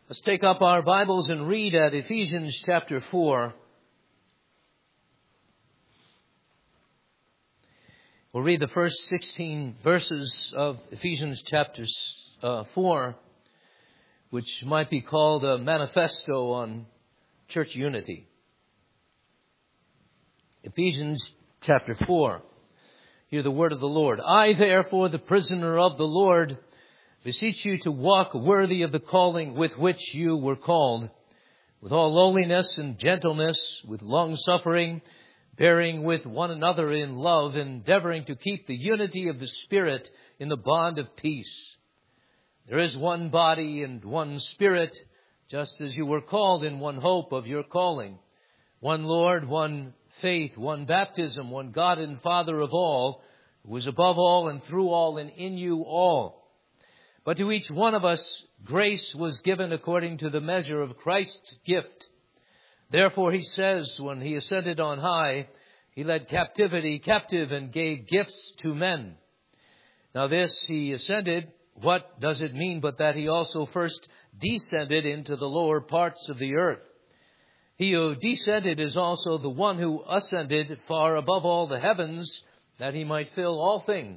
Let's take up our Bibles and read at Ephesians chapter 4. We'll read the first 16 verses of Ephesians chapter 4, which might be called a manifesto on church unity. Ephesians chapter 4. Hear the word of the Lord. I, therefore, the prisoner of the Lord, beseech you to walk worthy of the calling with which you were called, with all lowliness and gentleness, with long-suffering, bearing with one another in love, endeavoring to keep the unity of the Spirit in the bond of peace. There is one body and one Spirit, just as you were called in one hope of your calling. One Lord, one faith, one baptism, one God and Father of all, who is above all and through all and in you all. But to each one of us grace was given according to the measure of Christ's gift. Therefore he says, when he ascended on high, he led captivity captive and gave gifts to men. Now this he ascended, what does it mean but that he also first descended into the lower parts of the earth? He who descended is also the one who ascended far above all the heavens, that he might fill all things.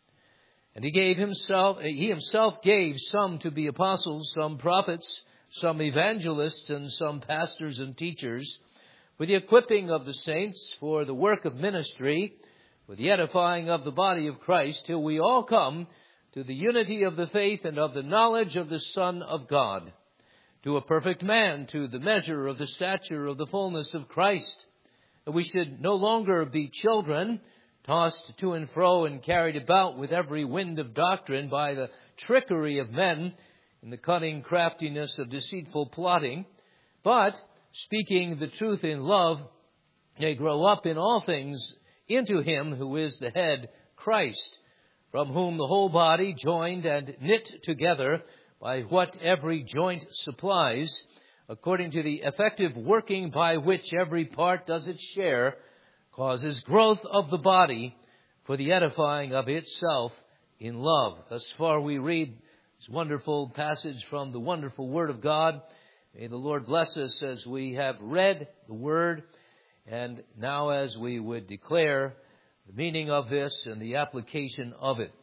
And he himself gave some to be apostles, some prophets, some evangelists, and some pastors and teachers, for the equipping of the saints, for the work of ministry, for the edifying of the body of Christ, till we all come to the unity of the faith and of the knowledge of the Son of God, to a perfect man, to the measure of the stature of the fullness of Christ, that we should no longer be children, tossed to and fro and carried about with every wind of doctrine by the trickery of men in the cunning craftiness of deceitful plotting, but, speaking the truth in love, they grow up in all things into him who is the head, Christ, from whom the whole body, joined and knit together by what every joint supplies, according to the effective working by which every part does its share, causes growth of the body for the edifying of itself in love. Thus far we read this wonderful passage from the wonderful Word of God. May the Lord bless us as we have read the Word, and now as we would declare the meaning of this and the application of it.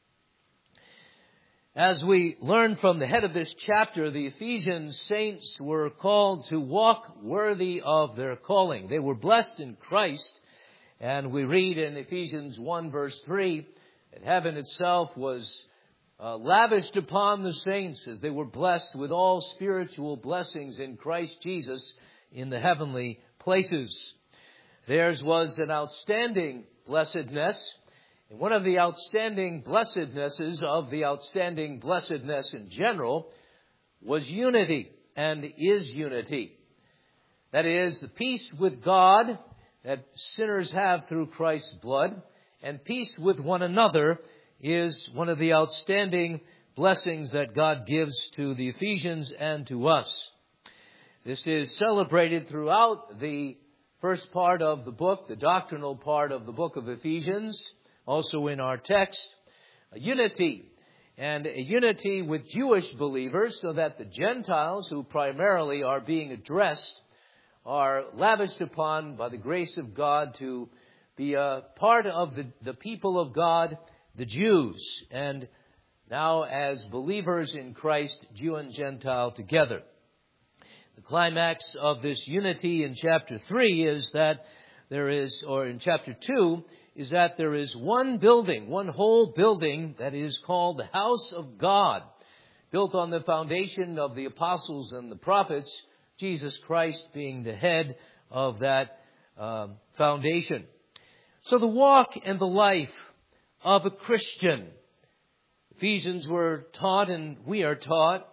As we learn from the head of this chapter, the Ephesian saints were called to walk worthy of their calling. They were blessed in Christ, and we read in Ephesians 1 verse 3 that heaven itself was lavished upon the saints as they were blessed with all spiritual blessings in Christ Jesus in the heavenly places. Theirs was an outstanding blessedness. And one of the outstanding blessednesses of the outstanding blessedness in general was unity, and is unity. That is, the peace with God that sinners have through Christ's blood, and peace with one another is one of the outstanding blessings that God gives to the Ephesians and to us. This is celebrated throughout the first part of the book, the doctrinal part of the book of Ephesians. Also in our text, a unity, and a unity with Jewish believers so that the Gentiles, who primarily are being addressed, are lavished upon by the grace of God to be a part of the people of God, the Jews, and now as believers in Christ, Jew and Gentile together. The climax of this unity in chapter 3 is that there is, or in chapter 2, is that there is one building, one whole building that is called the house of God, built on the foundation of the apostles and the prophets, Jesus Christ being the head of that foundation. So the walk and the life of a Christian, Ephesians were taught and we are taught,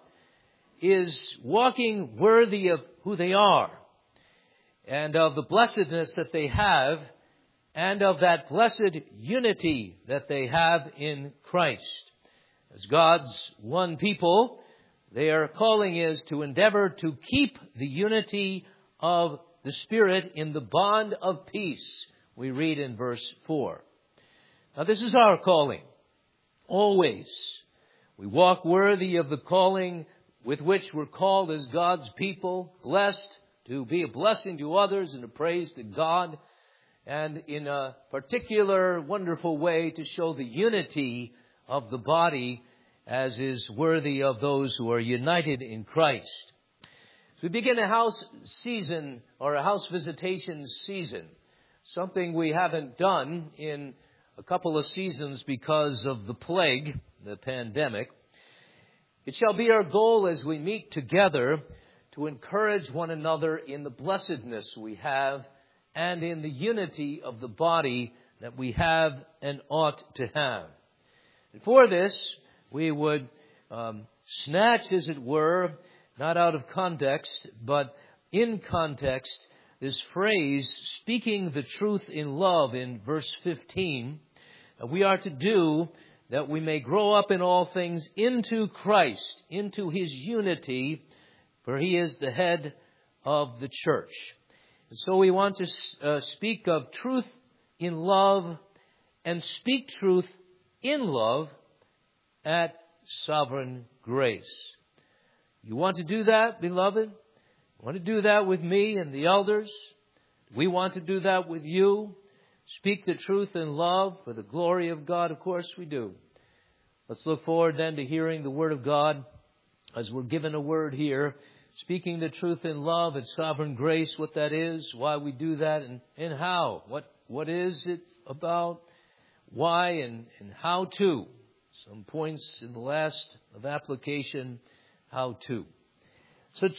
is walking worthy of who they are and of the blessedness that they have, and of that blessed unity that they have in Christ. As God's one people, their calling is to endeavor to keep the unity of the Spirit in the bond of peace, we read in verse 4. Now this is our calling, always. We walk worthy of the calling with which we're called as God's people, blessed to be a blessing to others and a praise to God, and in a particular wonderful way to show the unity of the body as is worthy of those who are united in Christ. As we begin a house season or a house visitation season, something we haven't done in a couple of seasons because of the plague, the pandemic, it shall be our goal as we meet together to encourage one another in the blessedness we have and in the unity of the body that we have and ought to have. And for this, we would snatch, as it were, not out of context, but in context, this phrase, speaking the truth in love, in verse 15. We are to do that we may grow up in all things into Christ, into His unity, for He is the head of the church. And so we want to speak of truth in love and speak truth in love at Sovereign Grace. You want to do that, beloved? You want to do that with me and the elders? We want to do that with you. Speak the truth in love for the glory of God. Of course we do. Let's look forward then to hearing the Word of God as we're given a word here. Speaking the truth in love at Sovereign Grace, what that is, why we do that, and how. What is it about? Why and how to. Some points in the last of application, how to. So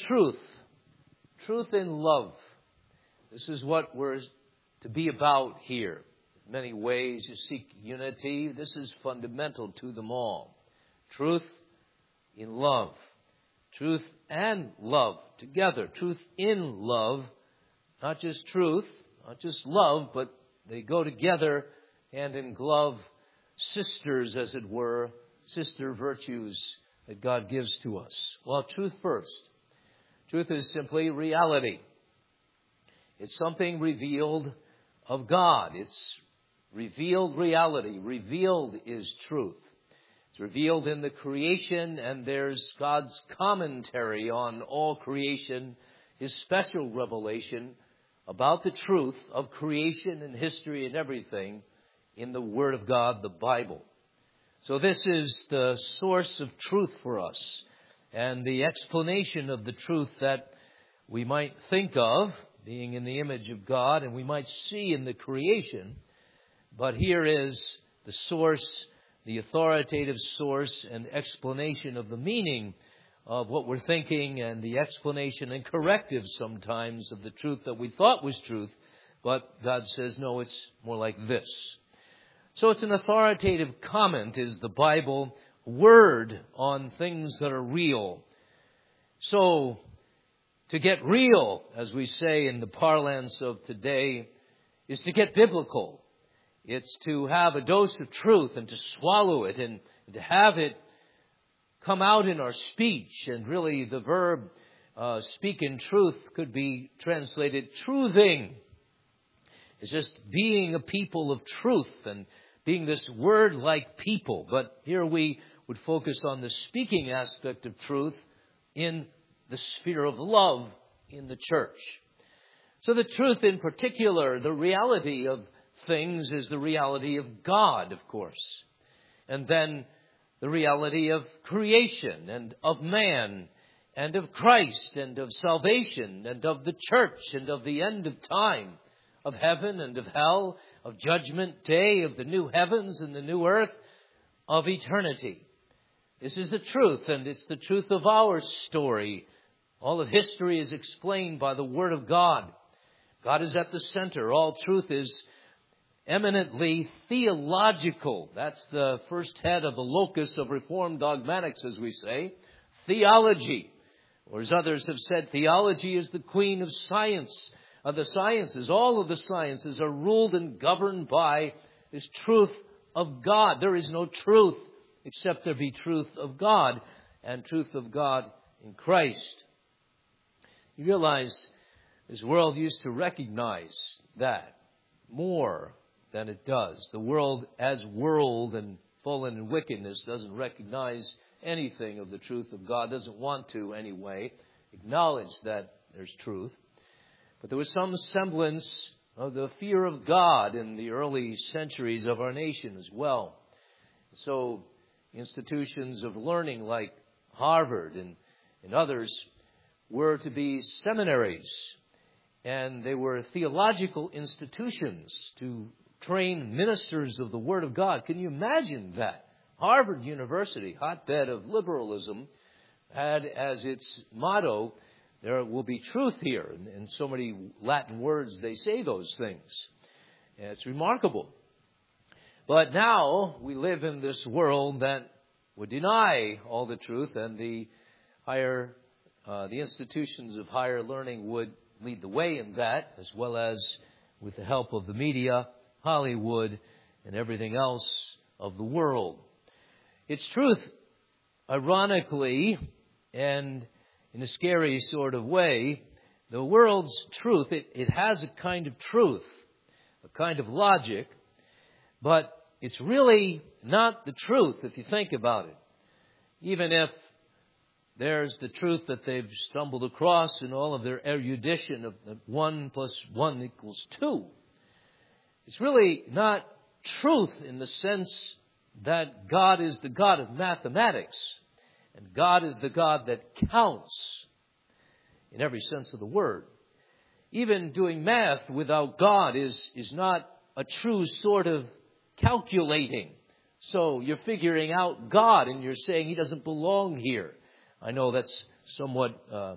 truth in love. This is what we're to be about here. In many ways you seek unity. This is fundamental to them all. Truth in love. Truth and love together. Truth in love. Not just truth, not just love, but they go together hand in glove. Sisters, as it were, sister virtues that God gives to us. Well, truth first. Truth is simply reality. It's something revealed of God. It's revealed reality. Revealed is truth. It's revealed in the creation, and there's God's commentary on all creation, His special revelation about the truth of creation and history and everything in the Word of God, the Bible. So this is the source of truth for us and the explanation of the truth that we might think of being in the image of God and we might see in the creation. But here is the source, the authoritative source and explanation of the meaning of what we're thinking and the explanation and corrective sometimes of the truth that we thought was truth. But God says, no, it's more like this. So it's an authoritative comment, is the Bible, word on things that are real. So to get real, as we say in the parlance of today, is to get biblical. It's to have a dose of truth and to swallow it and to have it come out in our speech. And really the verb speak in truth could be translated truthing. It's just being a people of truth and being this word-like people. But here we would focus on the speaking aspect of truth in the sphere of love in the church. So the truth in particular, the reality of things, is the reality of God, of course. And then the reality of creation and of man and of Christ and of salvation and of the church and of the end of time, of heaven and of hell, of judgment day, of the new heavens and the new earth, of eternity. This is the truth, and it's the truth of our story. All of history is explained by the Word of God. God is at the center. All truth is eminently theological. That's the first head of the locus of Reformed dogmatics, as we say. Theology. Or as others have said, theology is the queen of science. Of the sciences, all of the sciences are ruled and governed by this truth of God. There is no truth except there be truth of God and truth of God in Christ. You realize this world used to recognize that more than it does. The world as world and fallen in wickedness doesn't recognize anything of the truth of God, doesn't want to anyway, acknowledge that there's truth. But there was some semblance of the fear of God in the early centuries of our nation as well. So institutions of learning like Harvard and others were to be seminaries, and they were theological institutions to train ministers of the Word of God. Can you imagine that? Harvard University, hotbed of liberalism, had as its motto, there will be truth here. In so many Latin words, they say those things. And it's remarkable. But now we live in this world that would deny all the truth, and the institutions of higher learning would lead the way in that, as well as with the help of the media, Hollywood, and everything else of the world. Its truth, ironically, and in a scary sort of way, the world's truth, it has a kind of truth, a kind of logic, but it's really not the truth if you think about it. Even if there's the truth that they've stumbled across in all of their erudition of 1 + 1 = 2. It's really not truth in the sense that God is the God of mathematics, and God is the God that counts in every sense of the word. Even doing math without God is not a true sort of calculating. So you're figuring out God and you're saying He doesn't belong here. I know that's somewhat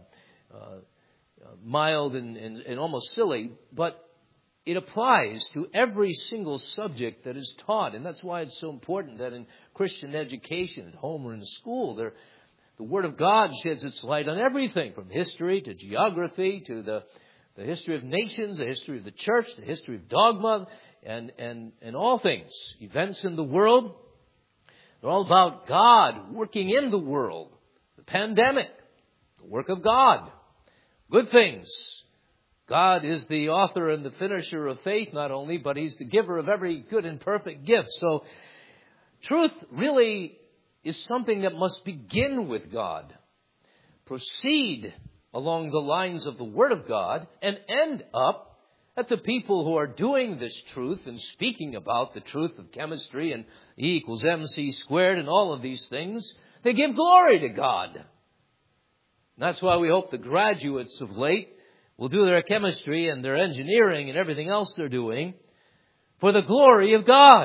mild and almost silly, but it applies to every single subject that is taught. And that's why it's so important that in Christian education, at home or in school, the Word of God sheds its light on everything, from history to geography to the history of nations, the history of the church, the history of dogma, and all things. Events in the world, they're all about God working in the world. The pandemic, the work of God. Good things. God is the author and the finisher of faith not only, but He's the giver of every good and perfect gift. So truth really is something that must begin with God, proceed along the lines of the Word of God, and end up at the people who are doing this truth and speaking about the truth of chemistry and E = mc² and all of these things. They give glory to God. And that's why we hope the graduates of late will do their chemistry and their engineering and everything else they're doing for the glory of God.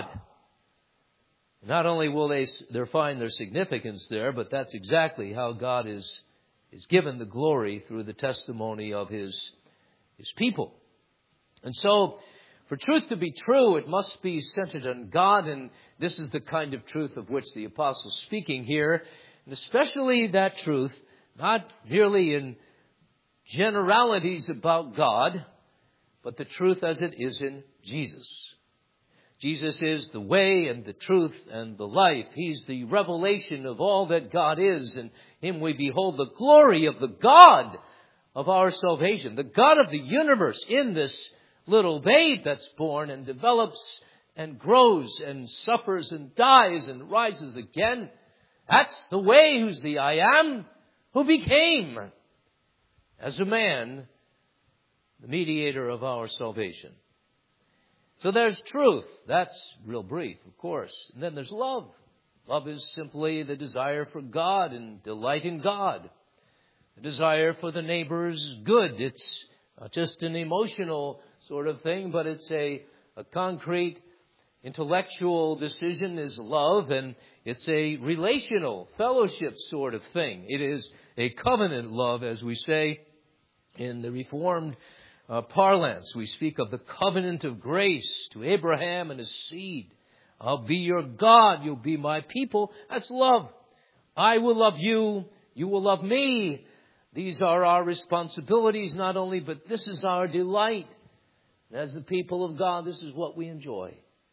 Not only will they find their significance there, but that's exactly how God is given the glory through the testimony of His people. And so, for truth to be true, it must be centered on God, and this is the kind of truth of which the Apostle is speaking here, and especially that truth, not merely in generalities about God, but the truth as it is in Jesus. Jesus is the way and the truth and the life. He's the revelation of all that God is. In Him we behold the glory of the God of our salvation, the God of the universe in this little babe that's born and develops and grows and suffers and dies and rises again. That's the way, who's the I am, who became as a man the mediator of our salvation. So there's truth. That's real brief, of course. And then there's love. Love is simply the desire for God and delight in God. The desire for the neighbor's good. It's not just an emotional sort of thing, but it's a concrete intellectual decision is love, and it's a relational fellowship sort of thing. It is a covenant love, as we say in the Reformed parlance. We speak of the covenant of grace to Abraham and his seed. I'll be your God, you'll be my people. That's love. I will love you, you will love me. These are our responsibilities not only, but this is our delight. And as the people of God, this is what we enjoy.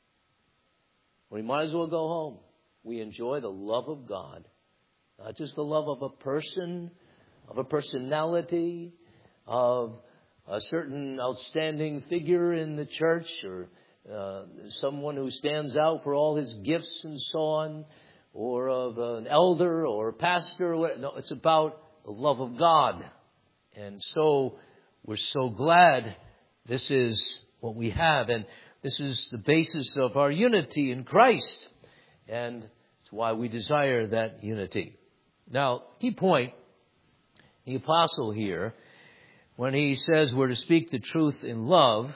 We might as well go home. We enjoy the love of God. Not just the love of a person, of a personality, of a certain outstanding figure in the church, or someone who stands out for all his gifts and so on. or of an elder or a pastor. No, it's about the love of God. And so we're so glad this is what we have. And this is the basis of our unity in Christ. And it's why we desire that unity. Now, key point, the apostle here, when he says we're to speak the truth in love,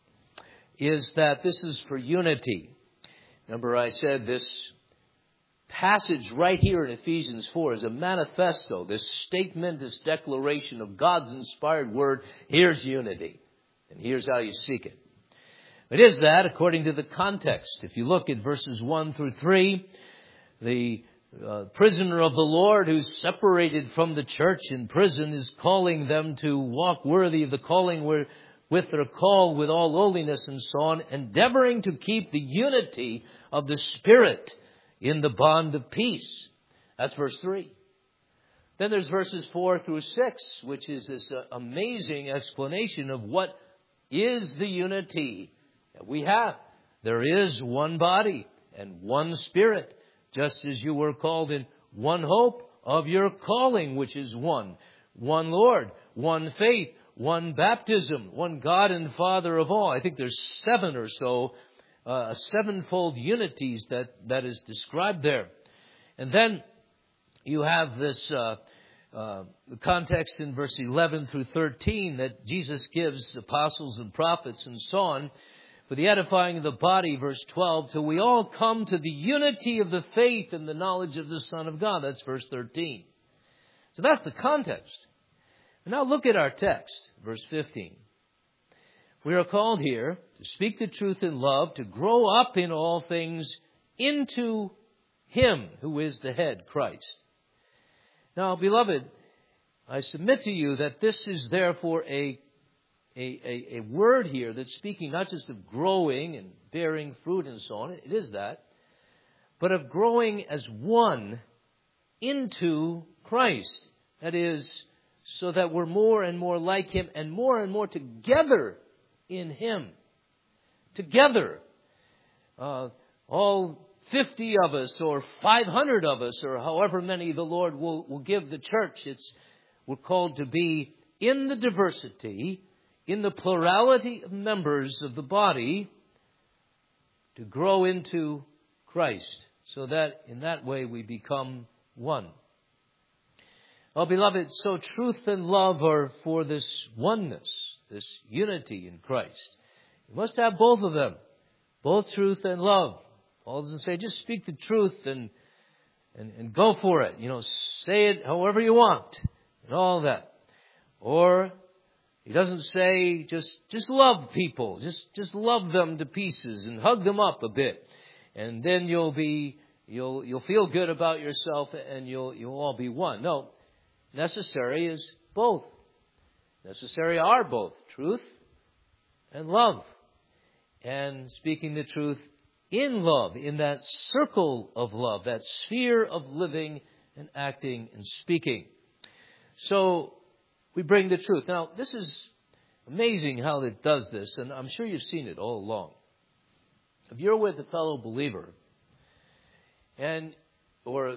is that this is for unity. Remember, I said this passage right here in Ephesians 4 is a manifesto, this statement, this declaration of God's inspired word. Here's unity, and here's how you seek it. It is that according to the context. If you look at verses 1 through 3, the prisoner of the Lord who's separated from the church in prison is calling them to walk worthy of the calling with their call with all lowliness and so on, endeavoring to keep the unity of the Spirit in the bond of peace. That's verse 3. Then there's verses 4 through 6, which is this amazing explanation of what is the unity that we have. There is one body and one Spirit, just as you were called in one hope of your calling, which is one. One Lord, one faith, one baptism, one God and Father of all. I think there's 7 or so, sevenfold unities that is described there. And then you have this context in verse 11 through 13 that Jesus gives apostles and prophets and so on for the edifying of the body, verse 12, till we all come to the unity of the faith and the knowledge of the Son of God. That's verse 13. So that's the context. And now look at our text, verse 15. We are called here to speak the truth in love, to grow up in all things into Him who is the head, Christ. Now, beloved, I submit to you that this is therefore a word here that's speaking not just of growing and bearing fruit and so on, it is that, but of growing as one into Christ. That is, so that we're more and more like Him and more together in Him. Together. All 50 of us or 500 of us or however many the Lord will give the church. We're called to be in the diversity, in the plurality of members of the body, to grow into Christ, so that in that way we become one. Well, beloved, so truth and love are for this oneness, this unity in Christ. You must have both of them, both truth and love. Paul doesn't say just speak the truth and go for it. Say it however you want and all that. Or he doesn't say just love people, just love them to pieces and hug them up a bit, and then you'll feel good about yourself and you'll all be one. No, necessary is both. Necessary are both truth and love, and speaking the truth in love, in that circle of love, that sphere of living and acting and speaking. So we bring the truth. Now, this is amazing how it does this, and I'm sure you've seen it all along. If you're with a fellow believer or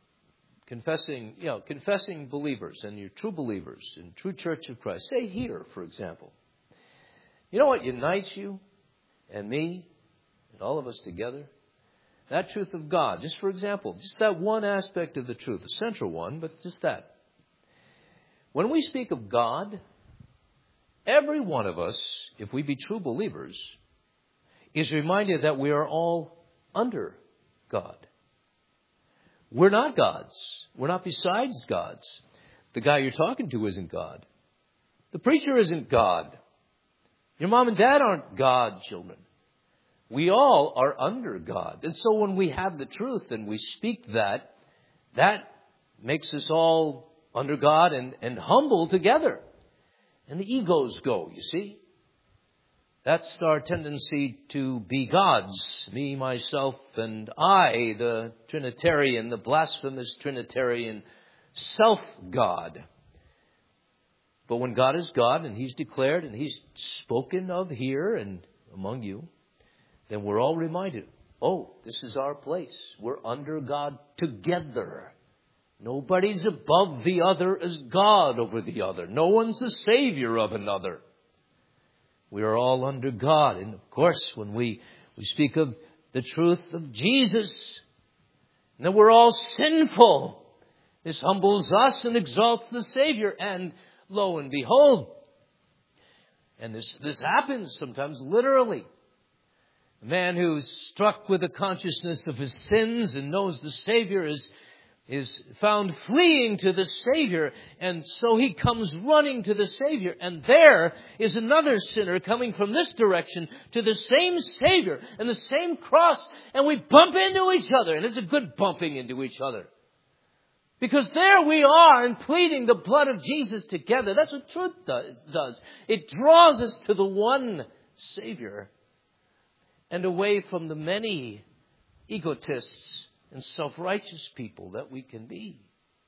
confessing believers, and you're true believers in true Church of Christ, say here, for example, you know what unites you and me and all of us together? That truth of God. Just for example, just that one aspect of the truth, a central one, but just that. When we speak of God, every one of us, if we be true believers, is reminded that we are all under God. We're not gods. We're not besides gods. The guy you're talking to isn't God. The preacher isn't God. Your mom and dad aren't God children. We all are under God. And so when we have the truth and we speak that makes us all under God and humble together. And the egos go, you see. That's our tendency to be gods. Me, myself, and I, the Trinitarian, the blasphemous Trinitarian self-God. But when God is God and He's declared and He's spoken of here and among you, then we're all reminded oh, this is our place. We're under God together. Nobody's above the other as God over the other. No one's the savior of another. We are all under God. And of course, when we speak of the truth of Jesus, and that we're all sinful, this humbles us and exalts the Savior. And lo and behold, and this happens sometimes literally. A man who's struck with the consciousness of his sins and knows the Savior is found fleeing to the Savior, and so he comes running to the Savior. And there is another sinner coming from this direction to the same Savior and the same cross, and we bump into each other, and it's a good bumping into each other. Because there we are and pleading the blood of Jesus together. That's what truth does. It draws us to the one Savior and away from the many egotists and self-righteous people that we can be.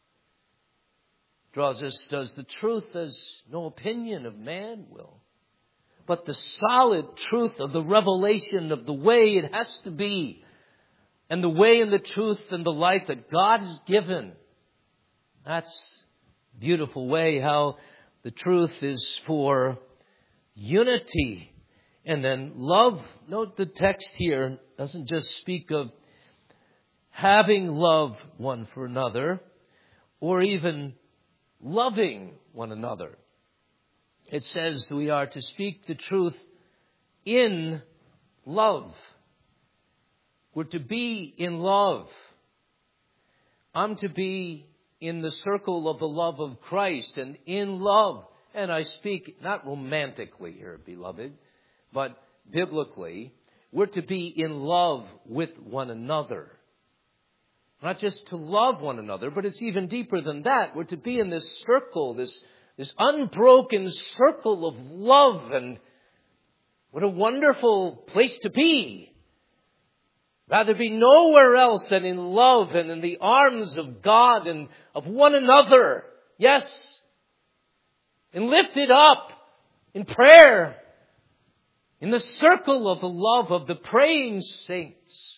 Draws us, does the truth as no opinion of man will, but the solid truth of the revelation of the way it has to be, and the way and the truth and the light that God has given. That's a beautiful way how the truth is for unity. And then love. Note the text here doesn't just speak of having love one for another, or even loving one another. It says we are to speak the truth in love. We're to be in love. I'm to be in the circle of the love of Christ and in love. And I speak not romantically here, beloved, but biblically. We're to be in love with one another. Not just to love one another, but it's even deeper than that. We're to be in this circle, this unbroken circle of love. And what a wonderful place to be. Rather be nowhere else than in love and in the arms of God and of one another. Yes. And lifted up in prayer. In the circle of the love of the praying saints.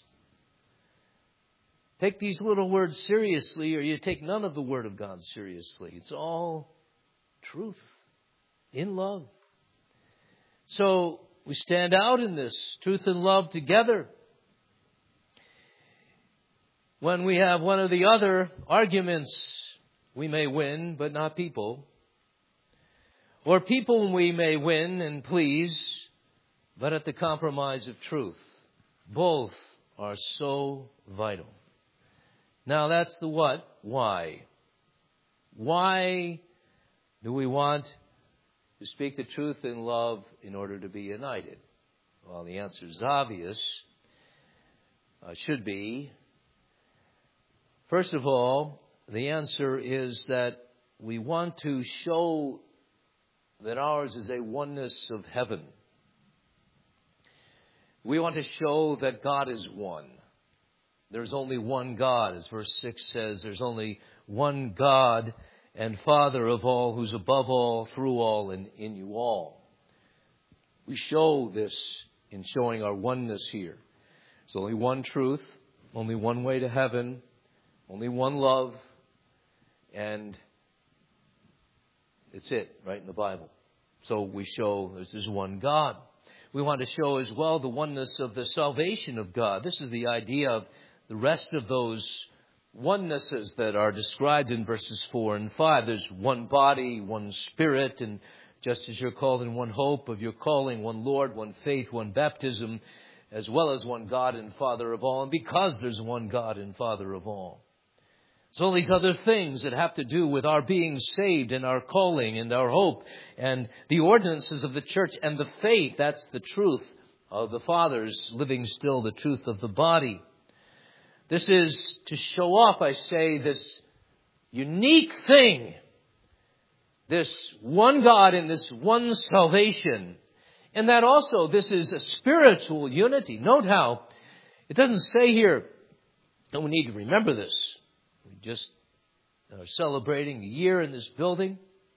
Take these little words seriously, or you take none of the Word of God seriously. It's all truth in love. So we stand out in this truth and love together. When we have one or the other arguments, we may win, but not people. Or people we may win and please, but at the compromise of truth. Both are so vital. Now that's the what. Why? Why do we want to speak the truth in love in order to be united? Well, the answer is obvious. Should be. First of all, the answer is that we want to show that ours is a oneness of heaven. We want to show that God is one. There's only one God, as verse 6 says. There's only one God and Father of all, who's above all, through all, and in you all. We show this in showing our oneness here. There's only one truth, only one way to heaven, only one love, and it's it, right in the Bible. So we show there's one God. We want to show as well the oneness of the salvation of God. This is the idea of the rest of those onenesses that are described in verses 4 and 5. There's one body, one spirit, and just as you're called in one hope of your calling, one Lord, one faith, one baptism, as well as one God and Father of all. And because there's one God and Father of all. So all these other things that have to do with our being saved and our calling and our hope and the ordinances of the church and the faith, that's the truth of the fathers living still the truth of the body. This is to show off, I say, this unique thing, this one God and this one salvation. And that also, this is a spiritual unity. Note how it doesn't say here, and we need to remember this. We just are celebrating a year in this building.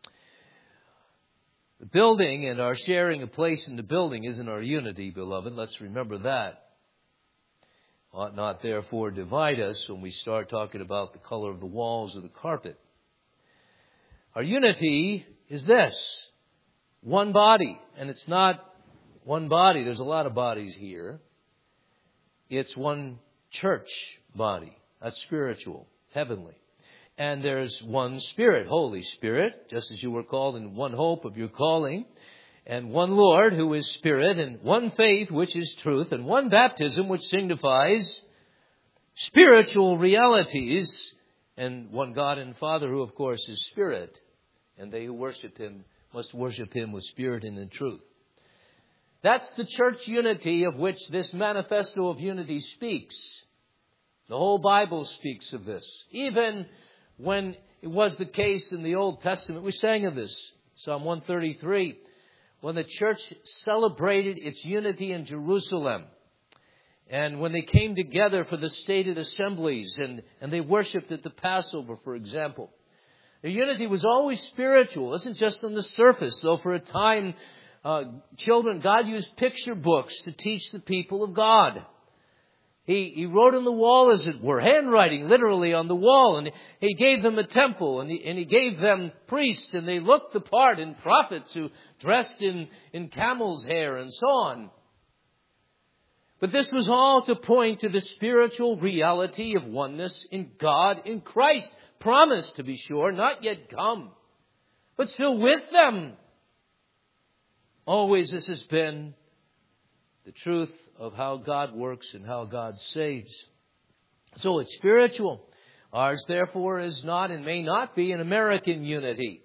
The building and our sharing a place in the building isn't our unity, beloved. Let's remember that. ought not therefore divide us when we start talking about the color of the walls or the carpet. Our unity is this: one body. And it's not one body. There's a lot of bodies here. It's one church body. That's spiritual, heavenly. And there's one Spirit, Holy Spirit, just as you were called in one hope of your calling, and one Lord who is Spirit, and one faith which is truth, and one baptism which signifies spiritual realities, and one God and Father who of course is Spirit, and they who worship Him must worship Him with spirit and in truth. That's the church unity of which this manifesto of unity speaks. The whole Bible speaks of this. Even when it was the case in the Old Testament, we sang of this, Psalm 133, when the church celebrated its unity in Jerusalem. And when they came together for the stated assemblies and they worshipped at the Passover, for example. Their unity was always spiritual. It wasn't just on the surface, though for a time, God used picture books to teach the people of God. He wrote on the wall, as it were, handwriting literally on the wall, and He gave them a temple, and he gave them priests, and they looked the part, and prophets who dressed in camel's hair and so on. But this was all to point to the spiritual reality of oneness in God, in Christ, promised to be sure, not yet come, but still with them. Always this has been the truth of how God works and how God saves. So it's spiritual. Ours, therefore, is not and may not be an American unity.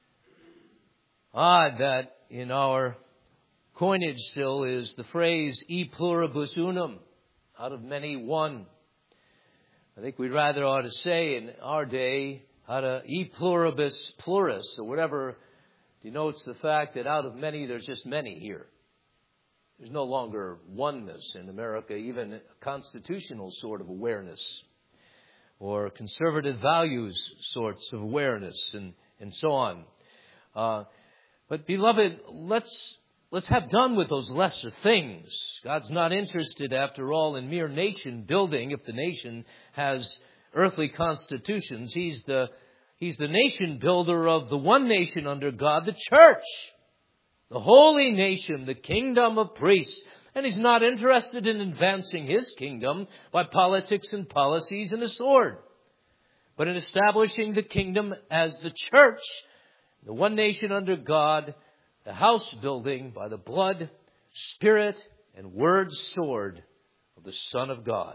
Odd that in our coinage still is the phrase e pluribus unum, out of many one. I think we rather ought to say in our day, e pluribus pluris, or whatever denotes the fact that out of many, there's just many here. There's no longer oneness in America, even a constitutional sort of awareness or conservative values sorts of awareness and so on. But beloved, let's have done with those lesser things. God's not interested, after all, in mere nation building. If the nation has earthly constitutions, He's the nation builder of the one nation under God, the church. The holy nation, the kingdom of priests. And He's not interested in advancing His kingdom by politics and policies and a sword, but in establishing the kingdom as the church, the one nation under God, the house building by the blood, spirit, and word sword of the Son of God.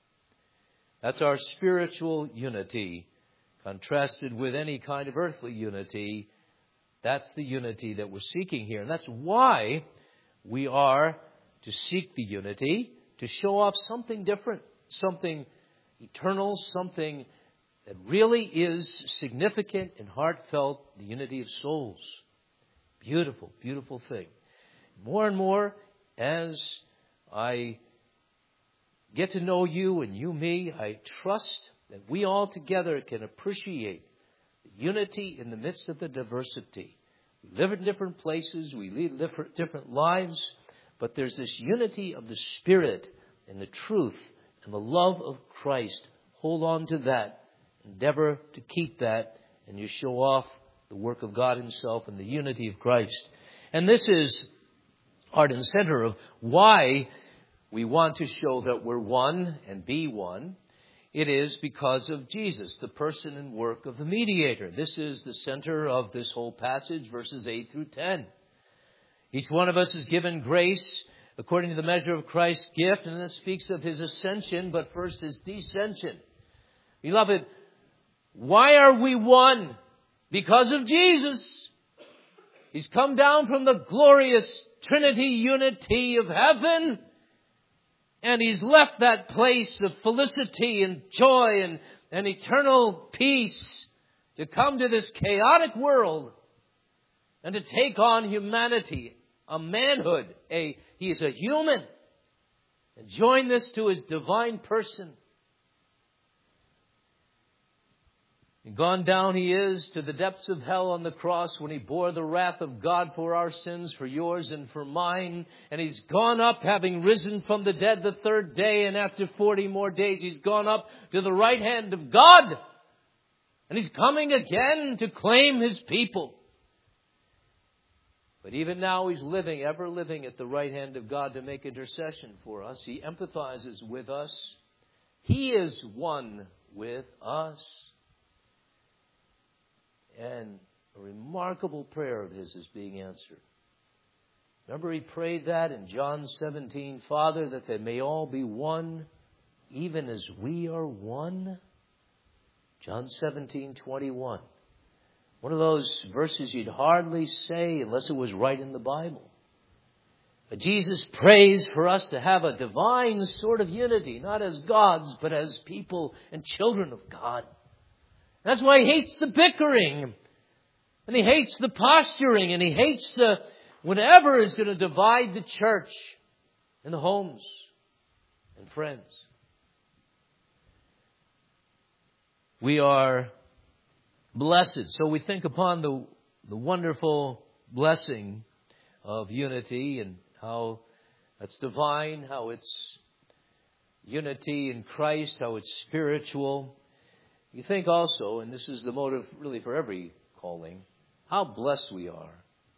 That's our spiritual unity, contrasted with any kind of earthly unity. That's the unity that we're seeking here. And that's why we are to seek the unity, to show off something different, something eternal, something that really is significant and heartfelt, the unity of souls. Beautiful, beautiful thing. More and more, as I get to know you and you me, I trust that we all together can appreciate unity in the midst of the diversity. We live in different places, we lead different lives, but there's this unity of the Spirit and the truth and the love of Christ. Hold on to that. Endeavor to keep that, and you show off the work of God Himself and the unity of Christ. And this is heart and center of why we want to show that we're one and be one. It is because of Jesus, the person and work of the mediator. This is the center of this whole passage, verses 8 through 10. Each one of us is given grace according to the measure of Christ's gift, and it speaks of His ascension, but first His descension. Beloved, why are we one? Because of Jesus. He's come down from the glorious Trinity unity of heaven. And He's left that place of felicity and joy and eternal peace to come to this chaotic world and to take on humanity, a manhood. He is a human. And join this to His divine person. And gone down He is to the depths of hell on the cross when He bore the wrath of God for our sins, for yours and for mine. And He's gone up, having risen from the dead the third day. And after 40 more days, He's gone up to the right hand of God. And He's coming again to claim His people. But even now He's living, ever living at the right hand of God to make intercession for us. He empathizes with us. He is one with us. And a remarkable prayer of His is being answered. Remember He prayed that in John 17, Father, that they may all be one, even as we are one. John 17:21. One of those verses you'd hardly say unless it was right in the Bible. But Jesus prays for us to have a divine sort of unity, not as gods, but as people and children of God. That's why He hates the bickering. And He hates the posturing. And He hates whatever is going to divide the church and the homes and friends. We are blessed. So we think upon the wonderful blessing of unity and how that's divine, how it's unity in Christ, how it's spiritual. You think also, and this is the motive really for every calling, how blessed we are.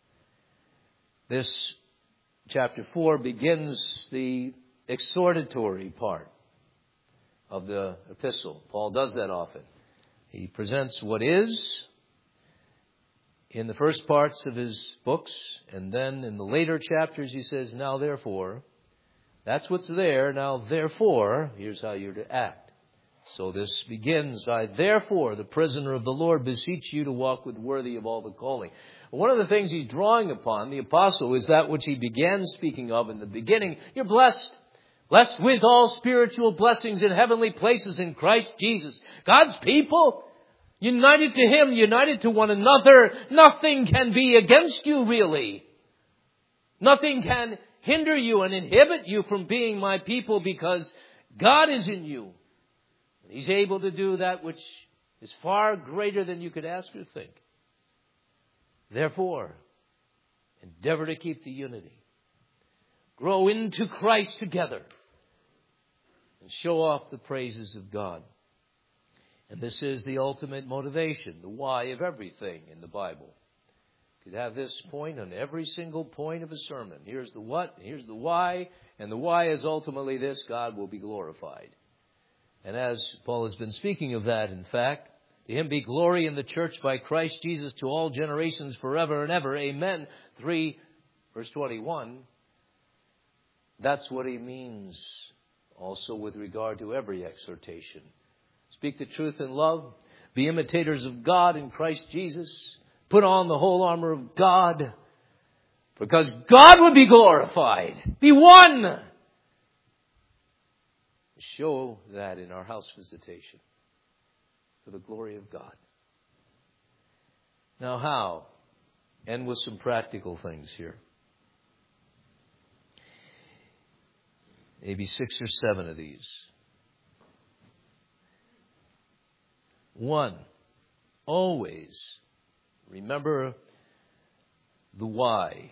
This chapter 4 begins the exhortatory part of the epistle. Paul does that often. He presents what is in the first parts of his books, and then in the later chapters he says, now therefore, that's what's there, now therefore, here's how you're to act. So this begins, I therefore, the prisoner of the Lord, beseech you to walk with worthy of all the calling. One of the things he's drawing upon, the apostle, is that which he began speaking of in the beginning. You're blessed. Blessed with all spiritual blessings in heavenly places in Christ Jesus. God's people, united to Him, united to one another. Nothing can be against you, really. Nothing can hinder you and inhibit you from being my people because God is in you. He's able to do that which is far greater than you could ask or think. Therefore, endeavor to keep the unity. Grow into Christ together. And show off the praises of God. And this is the ultimate motivation, the why of everything in the Bible. You could have this point on every single point of a sermon. Here's the what, and here's the why. And the why is ultimately this: God will be glorified. And as Paul has been speaking of that, in fact, to Him be glory in the church by Christ Jesus to all generations forever and ever. Amen. 3, verse 21. That's what he means also with regard to every exhortation. Speak the truth in love. Be imitators of God in Christ Jesus. Put on the whole armor of God. Because God would be glorified. Be one. Show that in our house visitation. For the glory of God. Now how? End with some practical things here. Maybe 6 or 7 of these. 1, always remember the why.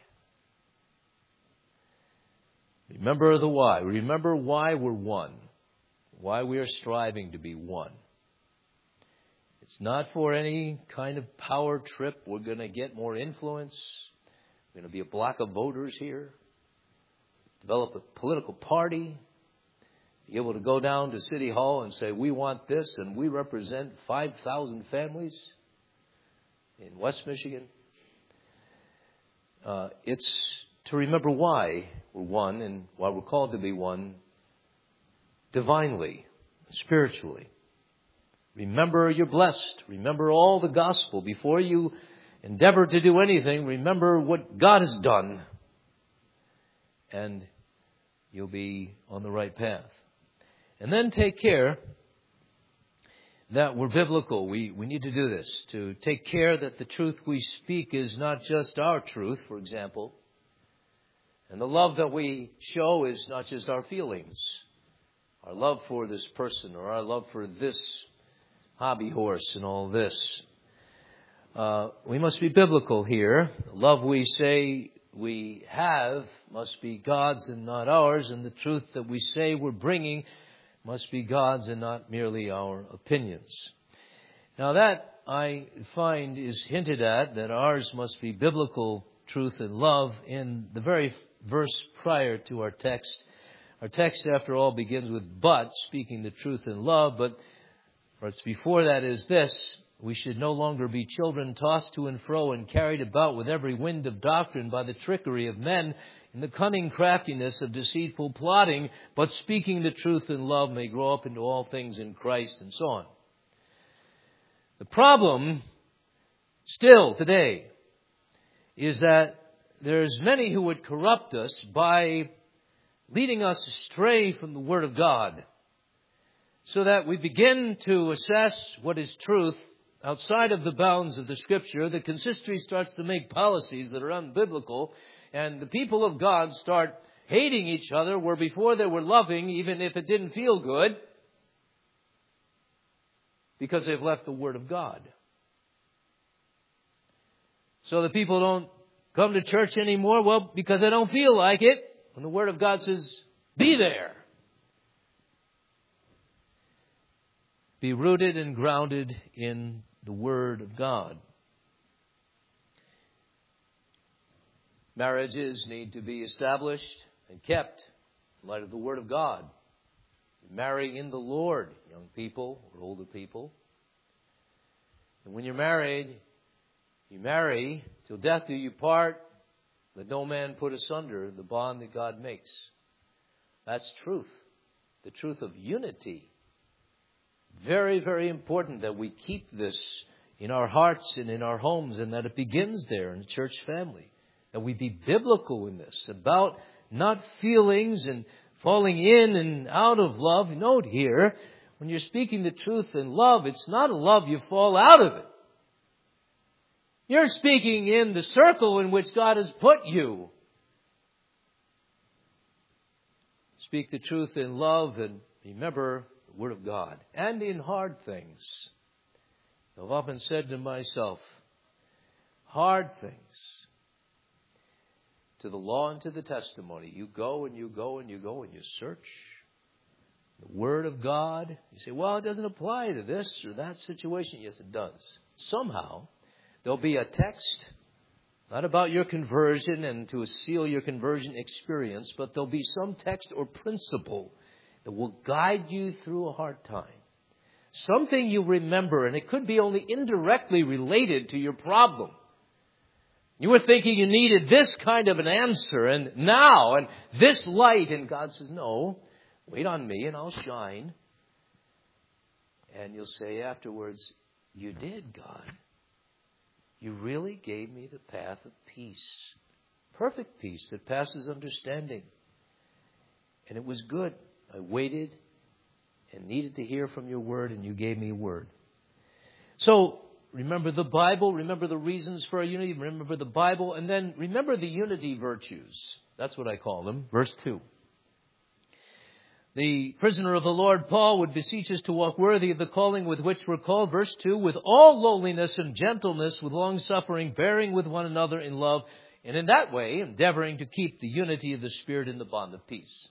Remember the why. Remember why we're one. Why we are striving to be one. It's not for any kind of power trip. We're going to get more influence. We're going to be a block of voters here. Develop a political party. Be able to go down to City Hall and say, we want this, and we represent 5,000 families in West Michigan. It's to remember why we're one and why we're called to be one divinely, spiritually. Remember you're blessed. Remember all the gospel. Before you endeavor to do anything, remember what God has done. And you'll be on the right path. And then take care that we're biblical. We need to do this. To take care that the truth we speak is not just our truth, for example. And the love that we show is not just our feelings. Our love for this person or our love for this hobby horse and all this. We must be biblical here. The love we say we have must be God's and not ours, and the truth that we say we're bringing must be God's and not merely our opinions. Now that I find is hinted at, that ours must be biblical truth and love, in the very verse prior to our text. Our text, after all, begins with "but," speaking the truth in love, but what's before that is this: we should no longer be children tossed to and fro and carried about with every wind of doctrine by the trickery of men in the cunning craftiness of deceitful plotting, but speaking the truth in love may grow up into all things in Christ, and so on. The problem still today is that there's many who would corrupt us by leading us astray from the Word of God, so that we begin to assess what is truth outside of the bounds of the Scripture. The consistory starts to make policies that are unbiblical, and the people of God start hating each other where before they were loving, even if it didn't feel good, because they've left the Word of God. So the people don't come to church anymore, well, because they don't feel like it, when the Word of God says, be there. Be rooted and grounded in the Word of God. Marriages need to be established and kept in light of the Word of God. Marry in the Lord, young people or older people. And when you're married, you marry till death do you part. Let no man put asunder the bond that God makes. That's truth. The truth of unity. Very, very important that we keep this in our hearts and in our homes, and that it begins there in the church family. That we be biblical in this, about not feelings and falling in and out of love. Note here, when you're speaking the truth in love, it's not a love you fall out of it. You're speaking in the circle in which God has put you. Speak the truth in love and remember the Word of God. And in hard things. I've often said to myself, hard things. To the law and to the testimony. You go and you go and you go and you search the Word of God. You say, well, it doesn't apply to this or that situation. Yes, it does. Somehow, there'll be a text, not about your conversion and to seal your conversion experience, but there'll be some text or principle that will guide you through a hard time. Something you remember, and it could be only indirectly related to your problem. You were thinking you needed this kind of an answer, and now, and this light, and God says, no, wait on me and I'll shine. And you'll say afterwards, you did, God. You really gave me the path of peace. Perfect peace that passes understanding. And it was good. I waited and needed to hear from your word, and you gave me a word. So, remember the Bible, remember the reasons for our unity, remember the Bible, and then remember the unity virtues. That's what I call them. Verse 2. The prisoner of the Lord, Paul, would beseech us to walk worthy of the calling with which we're called. Verse 2, with all lowliness and gentleness, with long-suffering, bearing with one another in love, and in that way endeavoring to keep the unity of the Spirit in the bond of peace.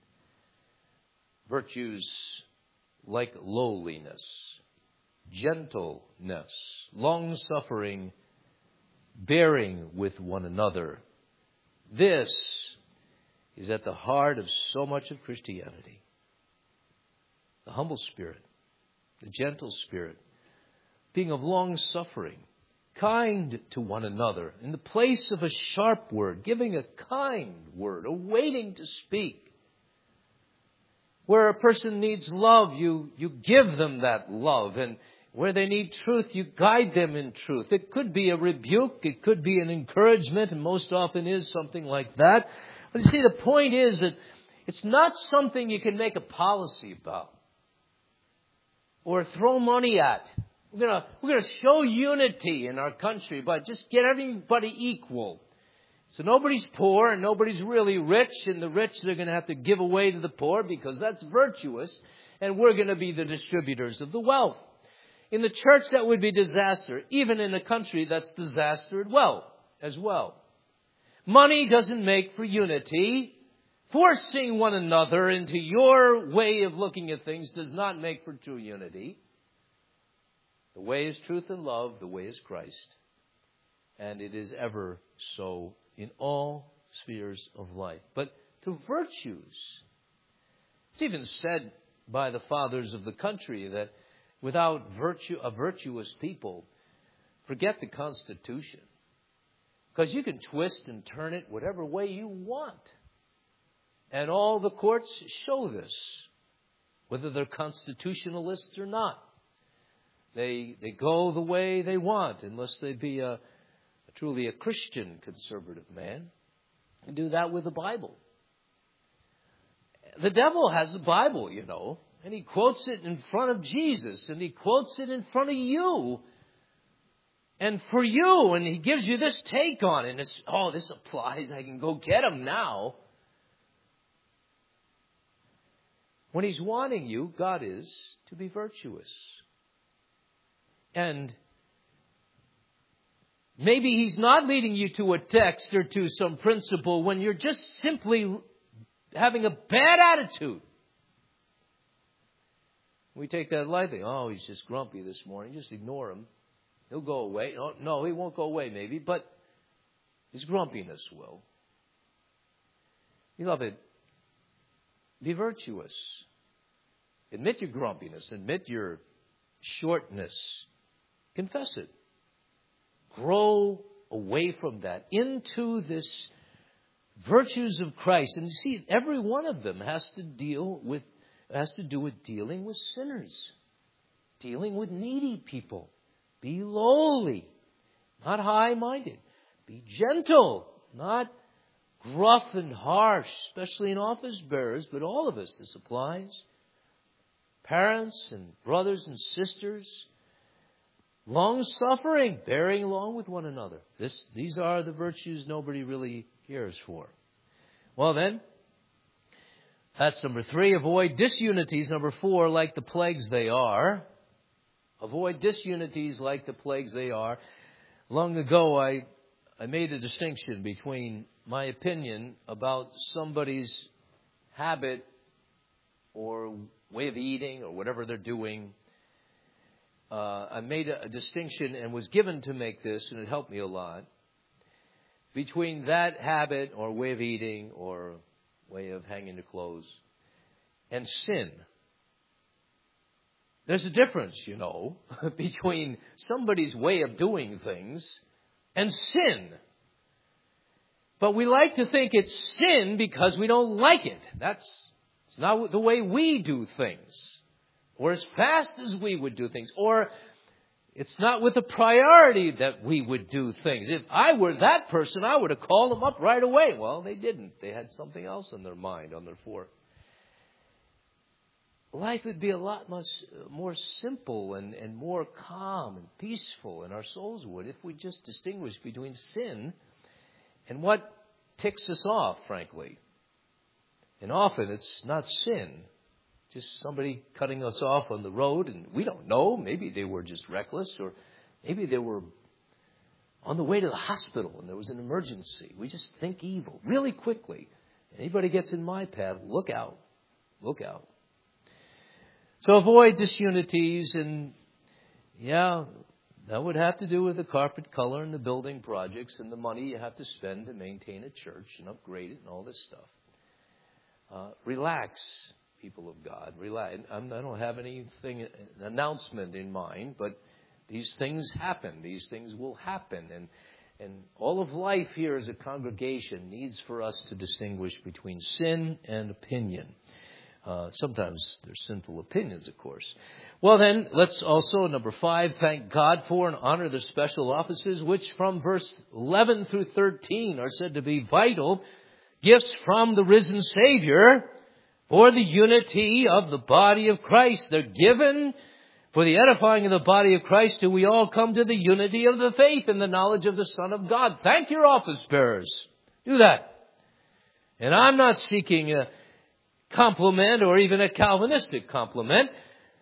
Virtues like lowliness, gentleness, long-suffering, bearing with one another. This is at the heart of so much of Christianity. The humble spirit, the gentle spirit, being of long-suffering, kind to one another, in the place of a sharp word, giving a kind word, a waiting to speak. Where a person needs love, you give them that love, and where they need truth, you guide them in truth. It could be a rebuke, it could be an encouragement, and most often is something like that. But you see, the point is that it's not something you can make a policy about or throw money at. We're going to show unity in our country by just get everybody equal. So nobody's poor and nobody's really rich, and the rich they're going to have to give away to the poor because that's virtuous, and we're going to be the distributors of the wealth. In the church, that would be disaster. Even in a country, that's disaster as well. Money doesn't make for unity. Forcing one another into your way of looking at things does not make for true unity. The way is truth and love. The way is Christ. And it is ever so in all spheres of life. But to virtues, it's even said by the fathers of the country that without a virtuous people, forget the Constitution. Because you can twist and turn it whatever way you want. And all the courts show this, whether they're constitutionalists or not. They go the way they want, unless they be truly a Christian conservative man. And do that with the Bible. The devil has the Bible, and he quotes it in front of Jesus, and he quotes it in front of you. And for you, and he gives you this take on it. And this applies. I can go get him now. When he's wanting you, God is, to be virtuous. And maybe he's not leading you to a text or to some principle when you're just simply having a bad attitude. We take that lightly. Oh, he's just grumpy this morning. Just ignore him. He'll go away. No, he won't go away maybe, but his grumpiness will. Beloved, be virtuous. Admit your grumpiness. Admit your shortness. Confess it. Grow away from that into this virtues of Christ. And you see, every one of them has to do with dealing with sinners, dealing with needy people. Be lowly, not high-minded. Be gentle, not gruff and harsh, especially in office bearers, but all of us, this applies. Parents and brothers and sisters, long-suffering, bearing along with one another. These are the virtues nobody really cares for. Well then, that's number 3. Avoid disunities. Number 4, like the plagues they are. Avoid disunities like the plagues they are. Long ago, I made a distinction between my opinion about somebody's habit or way of eating or whatever they're doing. I made a distinction and was given to make this, and it helped me a lot, between that habit or way of eating or way of hanging the clothes and sin. There's a difference, between somebody's way of doing things and sin. But we like to think it's sin because we don't like it. It's not the way we do things, or as fast as we would do things, or it's not with the priority that we would do things. If I were that person, I would have called them up right away. Well, they didn't. They had something else on their mind, on their fork. Life would be a lot much more simple and more calm and peaceful, and our souls would, if we just distinguish between sin and what ticks us off, frankly. And often it's not sin, just somebody cutting us off on the road, and we don't know. Maybe they were just reckless, or maybe they were on the way to the hospital and there was an emergency. We just think evil really quickly. Anybody gets in my path, look out. Look out. So avoid disunities, and that would have to do with the carpet color and the building projects and the money you have to spend to maintain a church and upgrade it and all this stuff. Relax, people of God. Relax. I don't have an announcement in mind, but these things happen. These things will happen. And all of life here as a congregation needs for us to distinguish between sin and opinion. Sometimes there's sinful opinions, of course. Well then, let's also, number 5, thank God for and honor the special offices, which from verse 11 through 13 are said to be vital gifts from the risen Savior for the unity of the body of Christ. They're given for the edifying of the body of Christ till we all come to the unity of the faith and the knowledge of the Son of God. Thank your office bearers. Do that. And I'm not seeking a compliment or even a Calvinistic compliment.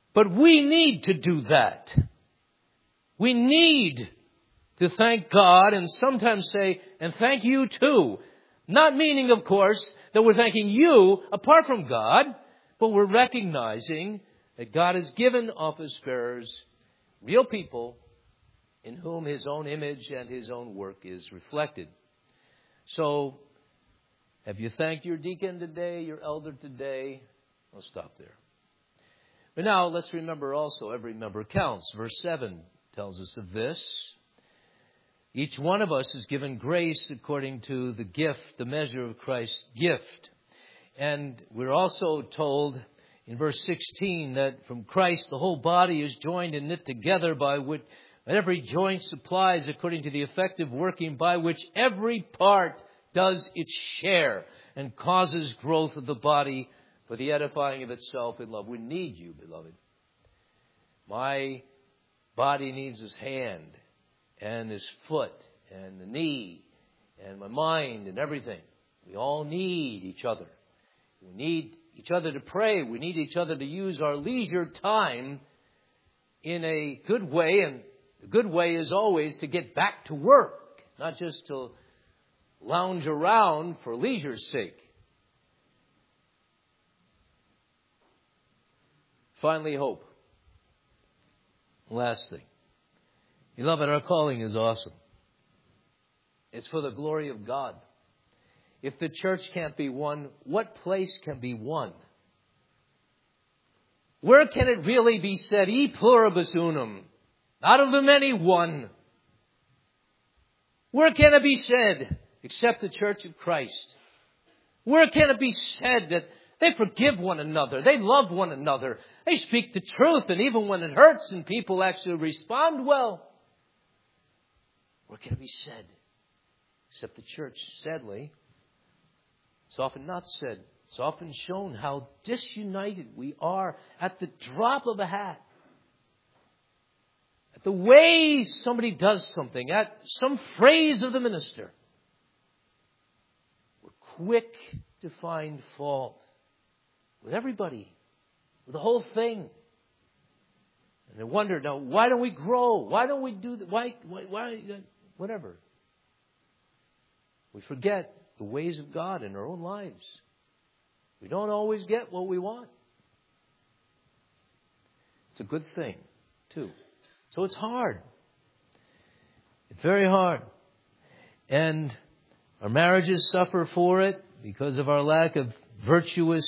But we need to do that. We need to thank God and sometimes say, and thank you too. Not meaning, of course, that we're thanking you apart from God, but we're recognizing that God has given office bearers real people in whom His own image and His own work is reflected. So, have you thanked your deacon today, your elder today? I'll stop there. But now, let's remember also, every member counts. Verse 7 tells us of this. Each one of us is given grace according to the gift, the measure of Christ's gift. And we're also told in verse 16 that from Christ the whole body is joined and knit together by which every joint supplies according to the effective working by which every part does its share and causes growth of the body for the edifying of itself in love. We need you, beloved. My body needs His hand and His foot and the knee and my mind and everything. We all need each other. We need each other to pray. We need each other to use our leisure time in a good way. And the good way is always to get back to work, not just to lounge around for leisure's sake. Finally, hope. Last thing. Beloved, our calling is awesome. It's for the glory of God. If the church can't be one, what place can be one? Where can it really be said, e pluribus unum, out of the many one? Where can it be said, except the church of Christ? Where can it be said that they forgive one another, they love one another, they speak the truth, and even when it hurts and people actually respond well? Where can it be said? Except the church, sadly. It's often not said. It's often shown how disunited we are at the drop of a hat. At the way somebody does something, at some phrase of the minister. We're quick to find fault with everybody, with the whole thing. And I wonder, now, why don't we grow? Why don't we do that? Why, whatever. We forget the ways of God in our own lives. We don't always get what we want. It's a good thing, too. So it's hard. It's very hard. And our marriages suffer for it because of our lack of virtuous,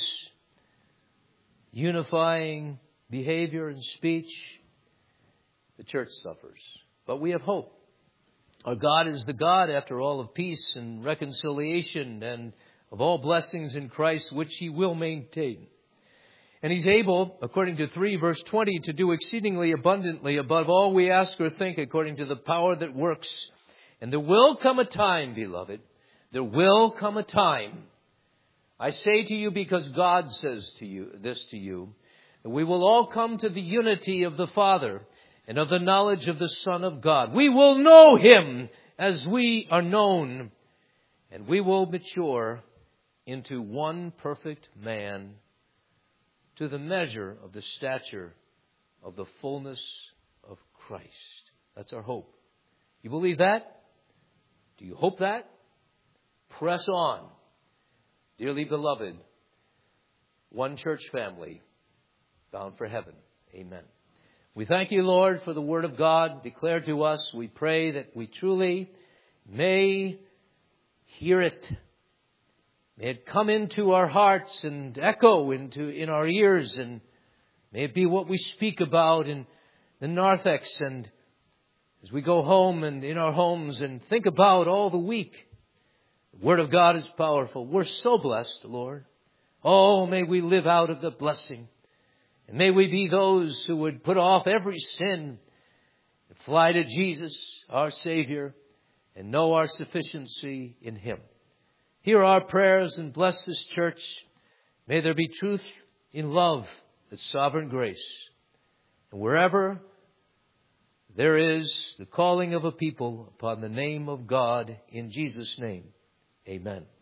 unifying behavior and speech. The church suffers. But we have hope. Our God is the God, after all, of peace and reconciliation and of all blessings in Christ, which He will maintain. And He's able, according to 3 verse 20, to do exceedingly abundantly above all we ask or think, according to the power that works. And there will come a time, beloved, there will come a time, I say to you because God says to you this to you, that we will all come to the unity of the Father and of the knowledge of the Son of God. We will know Him as we are known, and we will mature into one perfect man, to the measure of the stature of the fullness of Christ. That's our hope. You believe that? Do you hope that? Press on. Dearly beloved, one church family bound for heaven. Amen. We thank you, Lord, for the Word of God declared to us. We pray that we truly may hear it. May it come into our hearts and echo in our ears, and may it be what we speak about in the narthex and as we go home and in our homes and think about all the week. The Word of God is powerful. We're so blessed, Lord. Oh, may we live out of the blessing. And may we be those who would put off every sin and fly to Jesus, our Savior, and know our sufficiency in Him. Hear our prayers and bless this church. May there be truth in love, with sovereign grace. And wherever there is the calling of a people upon the name of God, in Jesus' name, amen.